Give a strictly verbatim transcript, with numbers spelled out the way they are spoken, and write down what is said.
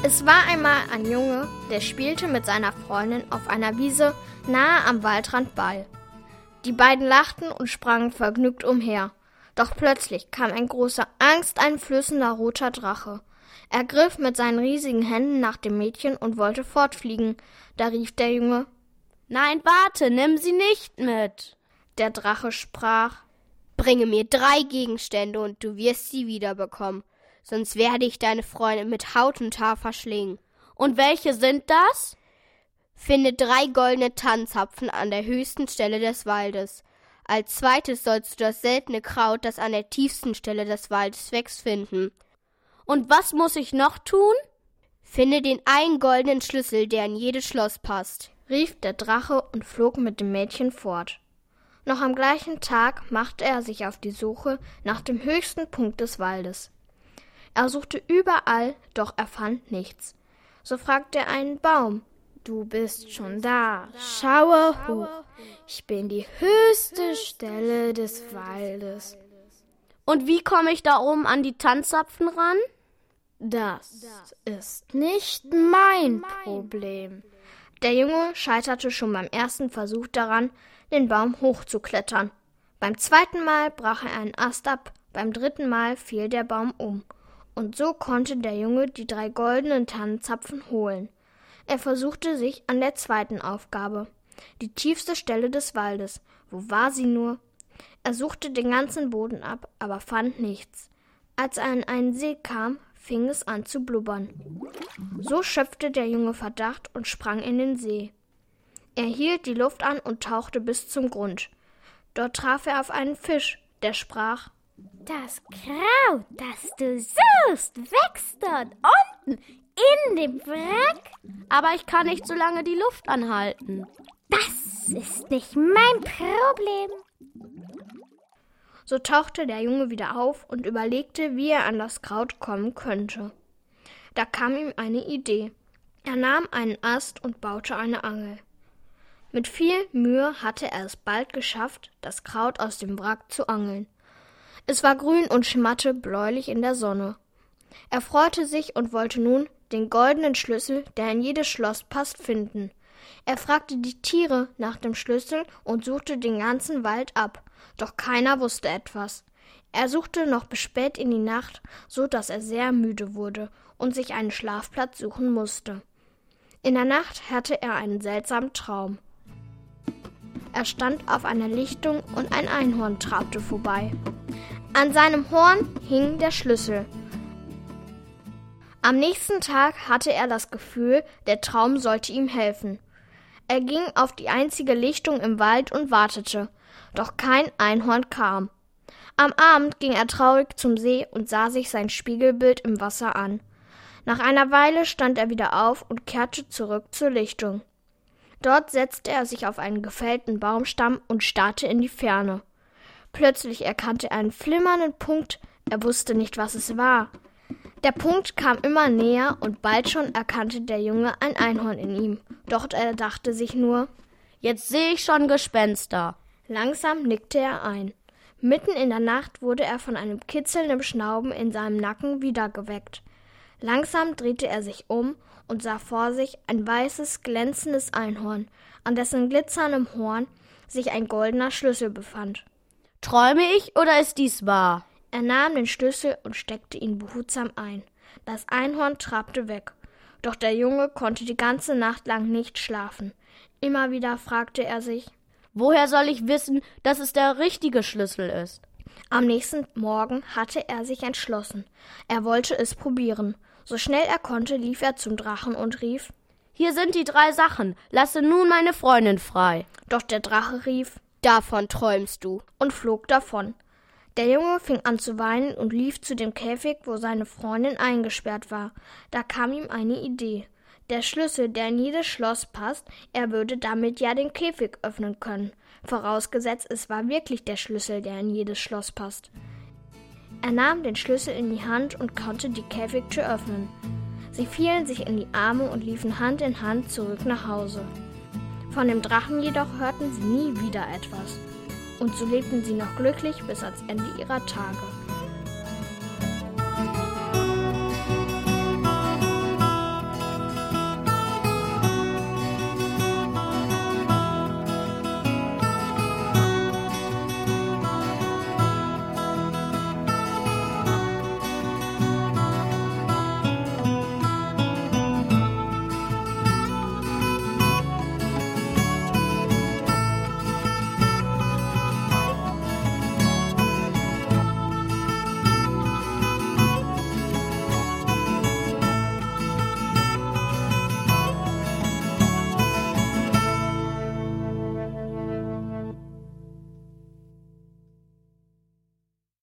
Es war einmal ein Junge, der spielte mit seiner Freundin auf einer Wiese nahe am Waldrand Ball. Die beiden lachten und sprangen vergnügt umher. Doch plötzlich kam ein großer, angsteinflößender roter Drache. Er griff mit seinen riesigen Händen nach dem Mädchen und wollte fortfliegen. Da rief der Junge: »Nein, warte, nimm sie nicht mit!« Der Drache sprach: »Bringe mir drei Gegenstände und du wirst sie wiederbekommen, sonst werde ich deine Freunde mit Haut und Haar verschlingen.« »Und welche sind das?« »Finde drei goldene Tannenzapfen an der höchsten Stelle des Waldes. Als zweites sollst du das seltene Kraut, das an der tiefsten Stelle des Waldes wächst, finden.« »Und was muss ich noch tun?« »Finde den einen goldenen Schlüssel, der in jedes Schloss passt«, rief der Drache und flog mit dem Mädchen fort. Noch am gleichen Tag machte er sich auf die Suche nach dem höchsten Punkt des Waldes. Er suchte überall, doch er fand nichts. So fragte er einen Baum: »Du bist schon da, schaue hoch, ich bin die höchste Stelle des Waldes.« »Und wie komme ich da oben an die Tannenzapfen ran?« »Das ist nicht mein Problem.« Der Junge scheiterte schon beim ersten Versuch daran, den Baum hochzuklettern. Beim zweiten Mal brach er einen Ast ab, beim dritten Mal fiel der Baum um. Und so konnte der Junge die drei goldenen Tannenzapfen holen. Er versuchte sich an der zweiten Aufgabe, die tiefste Stelle des Waldes. Wo war sie nur? Er suchte den ganzen Boden ab, aber fand nichts. Als er an einen See kam, fing es an zu blubbern. So schöpfte der Junge Verdacht und sprang in den See. Er hielt die Luft an und tauchte bis zum Grund. Dort traf er auf einen Fisch, der sprach: »Das Kraut, das du suchst, wächst dort unten in dem Wrack.« »Aber ich kann nicht so lange die Luft anhalten.« »Das ist nicht mein Problem.« So tauchte der Junge wieder auf und überlegte, wie er an das Kraut kommen könnte. Da kam ihm eine Idee. Er nahm einen Ast und baute eine Angel. Mit viel Mühe hatte er es bald geschafft, das Kraut aus dem Wrack zu angeln. Es war grün und schimmerte bläulich in der Sonne. Er freute sich und wollte nun den goldenen Schlüssel, der in jedes Schloss passt, finden. Er fragte die Tiere nach dem Schlüssel und suchte den ganzen Wald ab, doch keiner wusste etwas. Er suchte noch bis spät in die Nacht, so dass er sehr müde wurde und sich einen Schlafplatz suchen musste. In der Nacht hatte er einen seltsamen Traum. Er stand auf einer Lichtung und ein Einhorn trabte vorbei. An seinem Horn hing der Schlüssel. Am nächsten Tag hatte er das Gefühl, der Traum sollte ihm helfen. Er ging auf die einzige Lichtung im Wald und wartete, doch kein Einhorn kam. Am Abend ging er traurig zum See und sah sich sein Spiegelbild im Wasser an. Nach einer Weile stand er wieder auf und kehrte zurück zur Lichtung. Dort setzte er sich auf einen gefällten Baumstamm und starrte in die Ferne. Plötzlich erkannte er einen flimmernden Punkt, er wusste nicht, was es war. Der Punkt kam immer näher und bald schon erkannte der Junge ein Einhorn in ihm. Doch er dachte sich nur: »Jetzt sehe ich schon Gespenster.« Langsam nickte er ein. Mitten in der Nacht wurde er von einem kitzelnden Schnauben in seinem Nacken wieder geweckt. Langsam drehte er sich um und sah vor sich ein weißes, glänzendes Einhorn, an dessen glitzerndem Horn sich ein goldener Schlüssel befand. »Träume ich oder ist dies wahr?« Er nahm den Schlüssel und steckte ihn behutsam ein. Das Einhorn trabte weg. Doch der Junge konnte die ganze Nacht lang nicht schlafen. Immer wieder fragte er sich: »Woher soll ich wissen, dass es der richtige Schlüssel ist?« Am nächsten Morgen hatte er sich entschlossen. Er wollte es probieren. So schnell er konnte, lief er zum Drachen und rief: »Hier sind die drei Sachen. Lasse nun meine Freundin frei.« Doch der Drache rief: »Davon träumst du«, und flog davon. Der Junge fing an zu weinen und lief zu dem Käfig, wo seine Freundin eingesperrt war. Da kam ihm eine Idee. Der Schlüssel, der in jedes Schloss passt, er würde damit ja den Käfig öffnen können. Vorausgesetzt, es war wirklich der Schlüssel, der in jedes Schloss passt. Er nahm den Schlüssel in die Hand und konnte die Käfigtür öffnen. Sie fielen sich in die Arme und liefen Hand in Hand zurück nach Hause. Von dem Drachen jedoch hörten sie nie wieder etwas. Und so lebten sie noch glücklich bis ans Ende ihrer Tage.